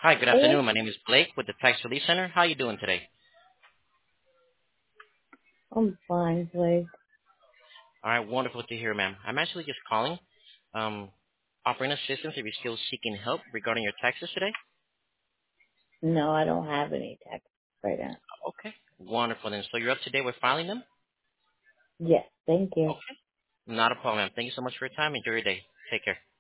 Hi, good Hello? afternoon. My name is Blake with the Tax Relief Center. How are you doing today? I'm fine, Blake. All right, wonderful to hear, ma'am. I'm actually just calling, um, offering assistance if you're still seeking help regarding your taxes today. No, I don't have any text right now. Okay, wonderful. Then, so you're up to date with filing them? Yes, thank you. Okay, not a problem, ma'am. Thank you so much for your time. Enjoy your day. Take care.